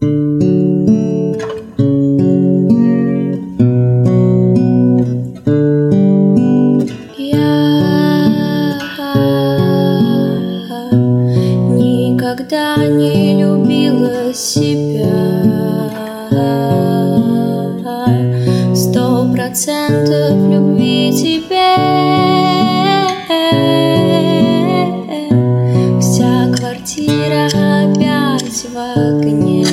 Никогда не любила себя 100% любви тебе. Вся квартира опять в огне.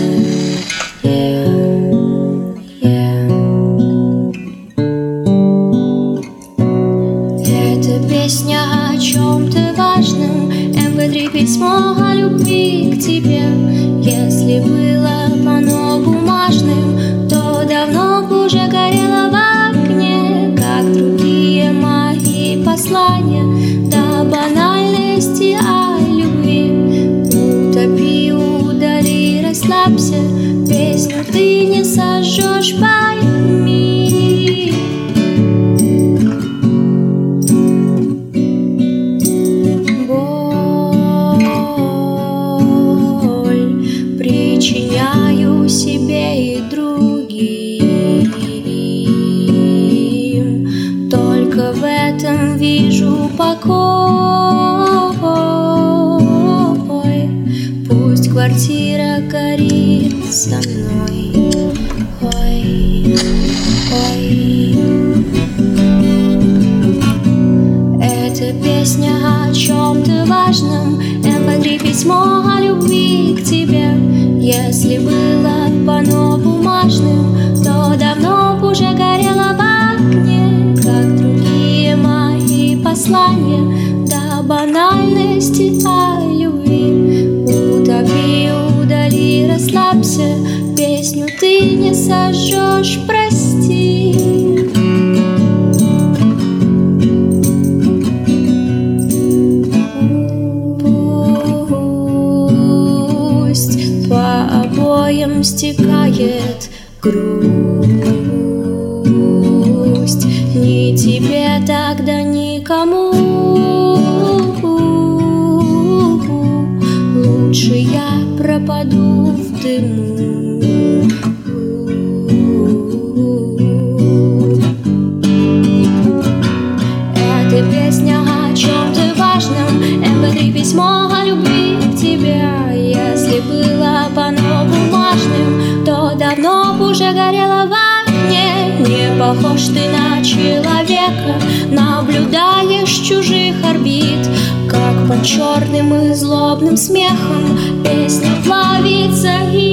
Это песня о чем-то важном, MP3 письмо о любви к тебе. Если было оно бумажным, то давно б уже горело в окне, как другие мои послания. До банальности о любви утопи, удали, расслабься. Песню ты не сожжешь, пойми. Причиняю себе и другим, только в этом вижу покой. Пусть квартира горит со мной. Ой, ой. Это песня о чем-то важном, MP3 письмо о любви к тебе. Если было оно бумажным, то давно б уже горело в окне, как другие мои послания. До банальности о любви утопи, удали, расслабься. Песню ты не сожжешь, прости. По обоям стекает грусть. Ни тебе тогда, никому. Лучше я пропаду в дыму. Это песня о чем-то важном, MP3 письмо о любви к тебе. Если было оно бумажным, то давно б уже горело в окне. Не похож ты на человека, наблюдаешь чужих орбит, как под черным и злобным смехом песня плавится и